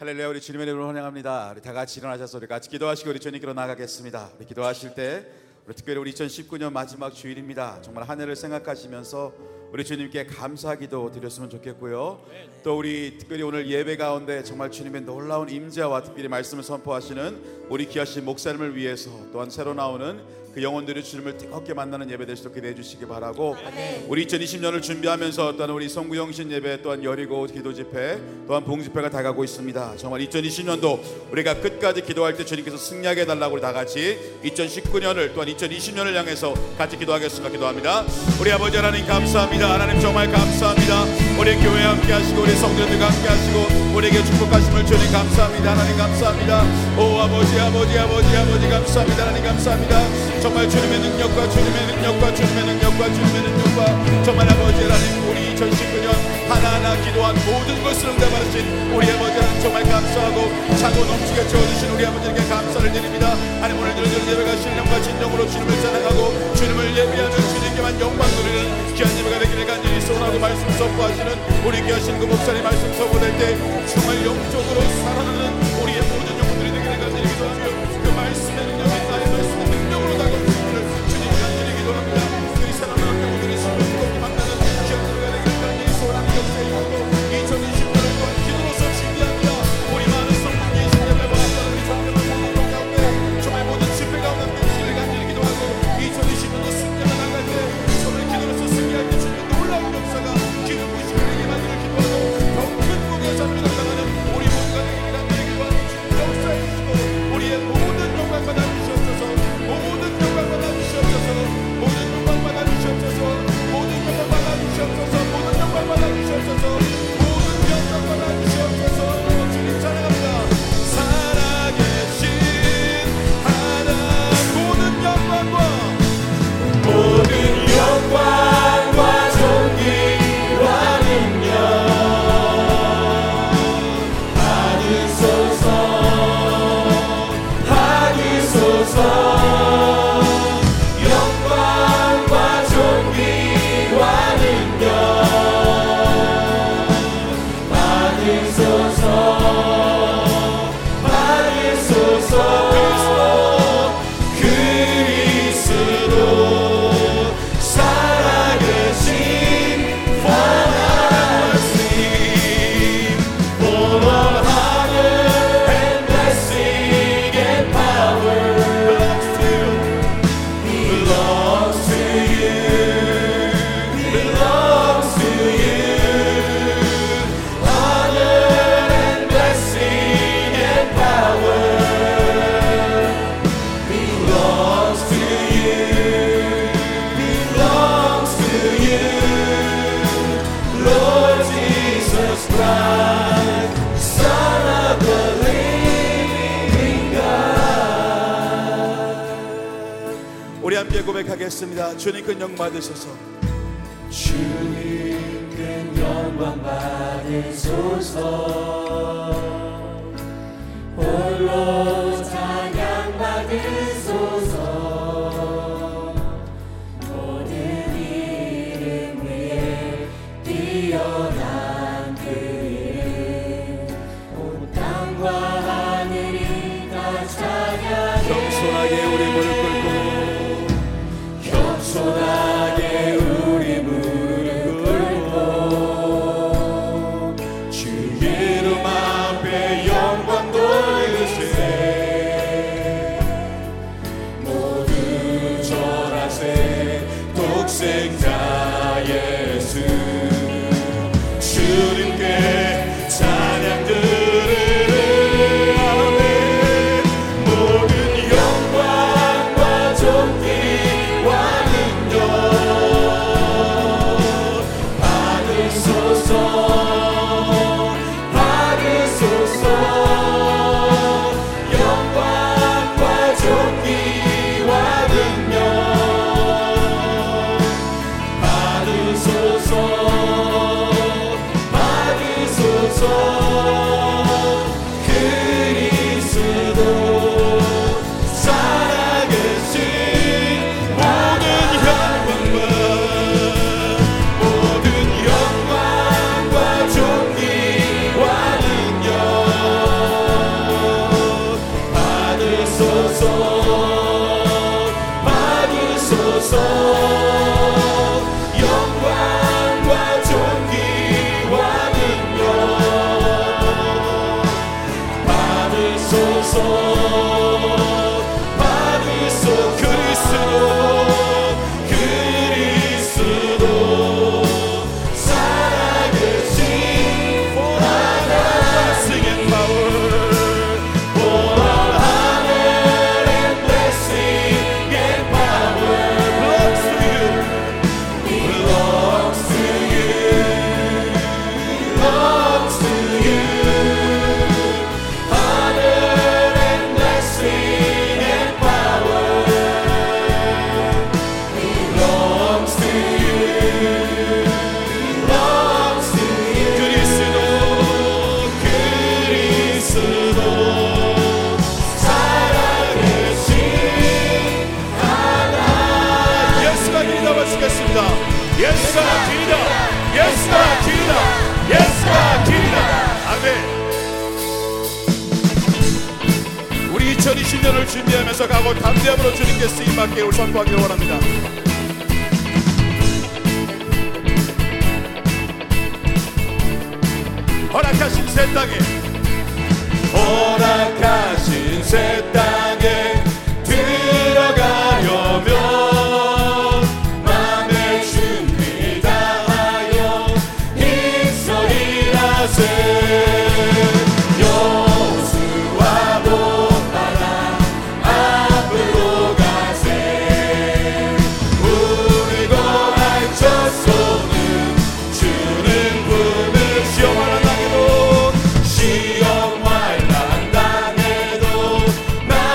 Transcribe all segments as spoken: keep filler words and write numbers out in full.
할렐루야. 우리 주님의 이름으로 환영합니다. 우리 다 같이 일어나셔서 우리 같이 기도하시고 우리 주님께로 나가겠습니다. 우리 기도하실 때 우리 특별히 우리 이천십구 년 마지막 주일입니다. 정말 한 해를 생각하시면서 우리 주님께 감사 기도 드렸으면 좋겠고요. 또 우리 특별히 오늘 예배 가운데 정말 주님의 놀라운 임재와 특별히 말씀을 선포하시는 우리 귀하신 목사님을 위해서 또한 새로 나오는 그 영혼들이 주님을 뜨겁게 만나는 예배 되시도록 기도해 주시기 바라고, 아멘. 우리 이천이십 년을 준비하면서 또한 우리 성구영신 예배 또한 여리고 기도 집회 또한 봉 집회가 다가오고 있습니다. 정말 이천이십 년도 우리가 끝까지 기도할 때 주님께서 승리하게 해달라고 우리 다 같이 이천십구 년을 또한 이천이십 년을 향해서 같이 기도하겠습니다. 기도합니다. 우리 아버지 하나님 감사합니다. 하나님 정말 감사합니다. 우리 교회 함께 하시고 우리 성도들과 함께 하시고 우리에게 축복하심을 주님 감사합니다. 하나님 감사합니다. 오 아버지 아버지 아버지 아버지 감사합니다. 하나님 감사합니다. 정말 주님의 능력과 주님의 능력과 주님의 능력과 주님의 능력과 정말 아버지 하나님 우리 이천십구 년 하나하나 기도한 모든 것을 응답하신 우리 아버지 하나님 정말 감사하고 차고 넘치게 채워주신 우리 아버지에게 감사를 드립니다. 하나님 오늘 드리는 예배가 신령과 진정으로 주님을 찬양하고 주님을 예배하는 주님께만 영광 돌리는 귀한 예배가 되기를 간절히 소원하고 말씀 선포하시는 우리 귀하신 그 목사님 말씀 선포될 때 정말 영적으로 살아나는 우리의 모든 영혼들이 되기를 간절히 기도하며 그 말씀의 능력이 나의 말씀의 능력으로 다가오시기를 주님 간절히 기도합니다. 그 사랑하는 영혼들이 신령하게 만나는 귀한 예배가 되기를 간절히 소원하는 역사이고 이천이십 년을 또한 기도로서 준비합니다. 우리 많은 성도의 예배와 우리 성도의 모든 가운데 정말 모든 집회 가운데 되시기를 간절히 기도하고 이천이십 년도 승리가 나갈 때 정말 기도로서 승리할 때 주님 놀라운 역사가 기름 부으시는 우리에게 만들어 기도하고 더욱 큰 무게의 삶을 나가는 우리 모두가 되기를 간절히 기도하고 주님 역사해 주시고 우리의 모든 영광 받아 주시옵소서. 모든 영광 받아 주시옵소서. 모든 영광 받아 주시옵소서. 모든 영광 받아 주시옵소서. 모든 영광 받아 주시옵소서. 모든 영광 받아 주시옵소서. 주님 찬양합니다. 살아계신 하나님 모든 영광과 모든 영광과 존귀와 능력 받으소서 받으소서. 영광과 존귀와 능력 받으소서 받으소서. 그리스도 살아계신 하나님 full of honor and blessing and power belongs to you, belongs to you. Honor and blessing and power belongs to you, belongs to you. Lord Jesus Christ, Son of the living God. 우리 함께 고백하겠습니다. 주님 큰 영광 받으소서. 주님 큰 영광 받으소서. 홀로 찬양 받으소서. 모든 이름 위에 뛰어난 그 이름 온 땅과 하늘이 다 찬양해. 겸손하게 우리 무릎 꿇고 겸손하게 우리 무릎 꿇고 주 이름 예수가 길이다. 예수가 길이다. 예수가 길이다. 아멘. 우리 이천이십 년을 준비하면서 각오 담대함으로 주님께 쓰임받게 선포하기를 원합니다. 허락하신 새 땅에 허락하신 새 땅에 들어가려면 맘의 준비 다하여 힘써이라세. 여호수아 못 따라 앞으로 가세. 울고 알쳐 쏘는 주는 품을 시험하라. 시험 환난 당해도 나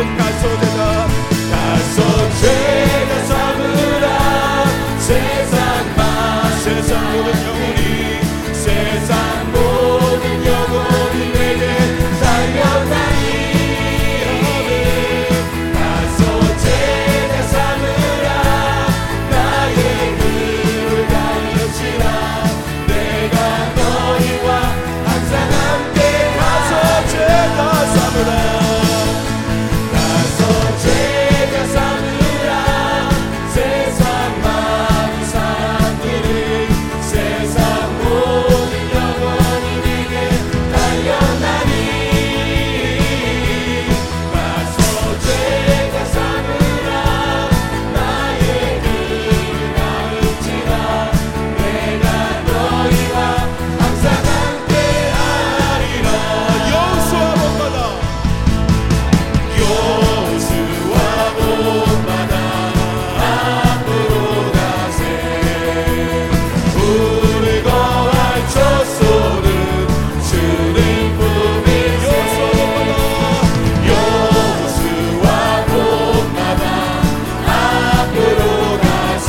가서 제가 가서 제가 삼으라 세상 마 세상 모든 영혼이 세상 모든 영혼이 내게 달려가니 가서 제가 삼으라 나의 길을 가르치라 내가 너희와 항상 함께 가서 제가 삼으라 가서 제가 삼으라 세상 많은 사람들이 세상 모든 영혼이 내게 달려나니 가서 제가 삼으라 나의 길을 가르치라 내가 너희와 항상 함께하리라 여호수아 본받아 여호수아 본받아 앞으로 가세 우리 거할 첫 손은 주는 품이 여호수아 본받아 앞으로 가세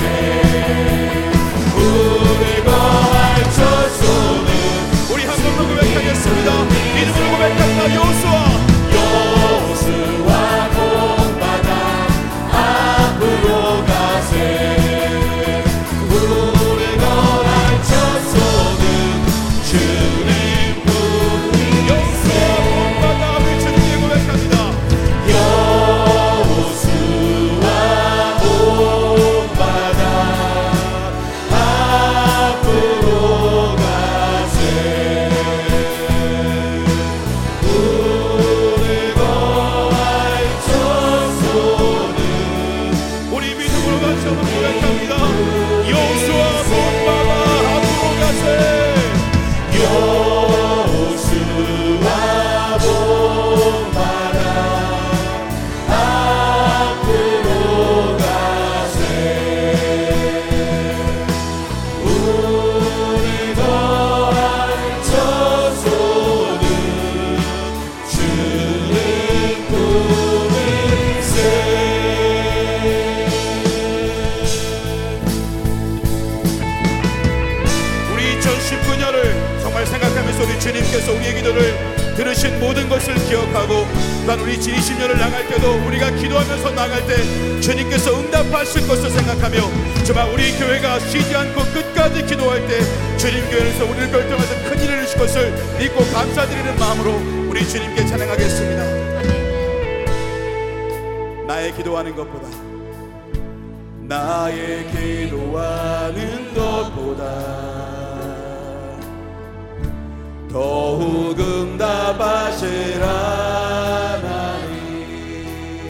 우리 거할 첫 손은 우리 한 번만 고백하겠습니다. 이름으로 고백합니다. 여호수아 여호수아 본받아 앞으로 가세 우리 거할 첫 손은 주님 뿐이 여호수아 본받아 우리 주님께 고백합니다. 여호수아 본받아 앞으로 가세 우리 거할 첫 손은 우리 믿음으로 같이 한번 고백합니다. 여호수아 본받아 앞으로 가세 여호수아 본받아 앞으로 가세 우리 거할 첫 손은 주님 품일세 우리 이천십구 년을 정말 생각하면서 우리 주님께서 우리의 기도를 들으신 모든 것을 기억하고 또한 우리 이십 년을 나갈 때도 우리가 기도하면서 나갈 때 주님께서 응답하실 것을 생각하며 정말 우리 교회가 쉬지 않고 끝까지 기도할 때 주님 교회에서 우리를 결정해서 큰 일을 이루실 것을 믿고 감사드리는 마음으로 우리 주님께 찬양하겠습니다. 나의 기도하는 것보다 나의 기도하는 것보다 더욱 응답하시라 하나님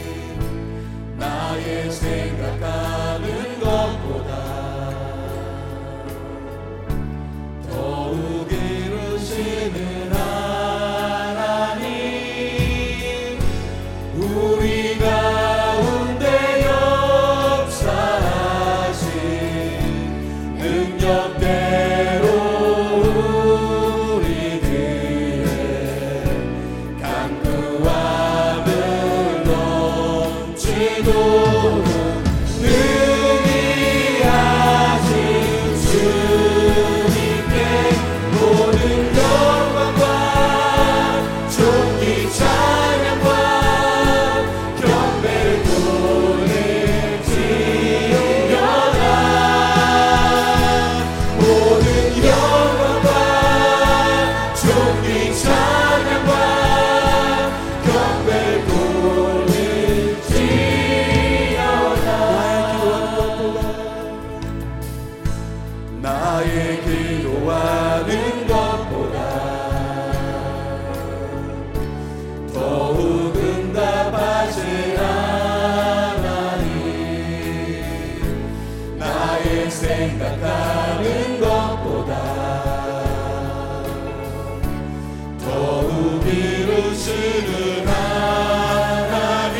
나의 생각하는 것보다 더욱 이루시는 하나님 우리 가운데 역사하신 능력대로 생각하는 것보다 더욱 이루시는 하나님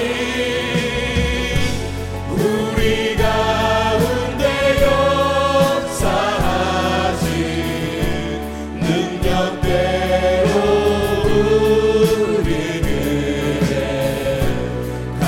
우리 가운데 역사하신 능력대로 우리 교회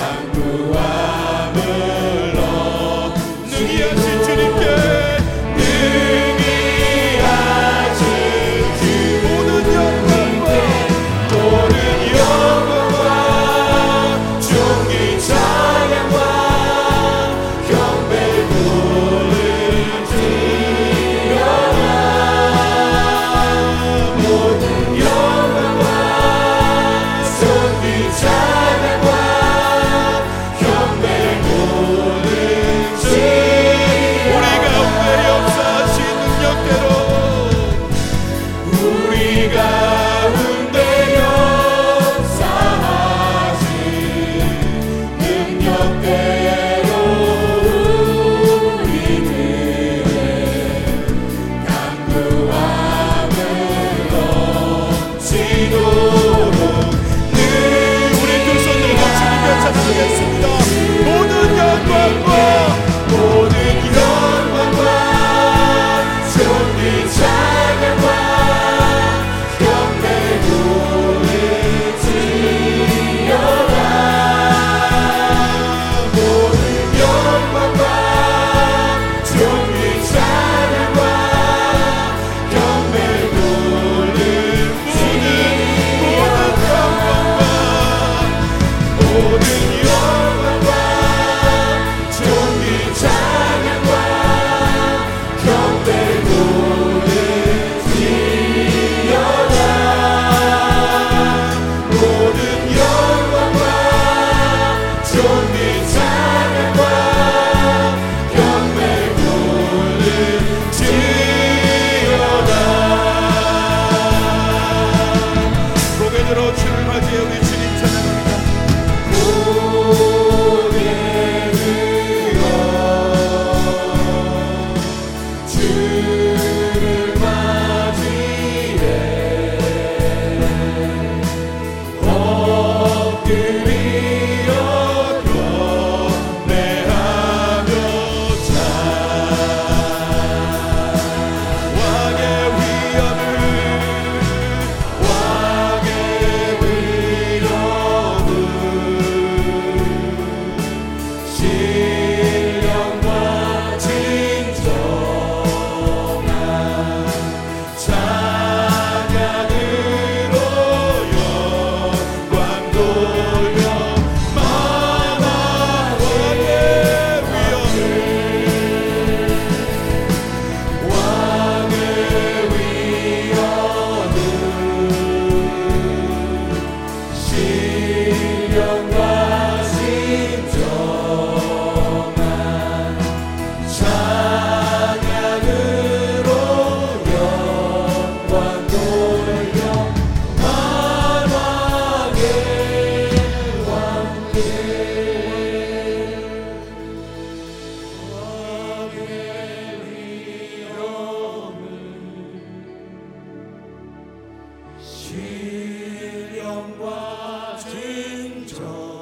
신령과 진정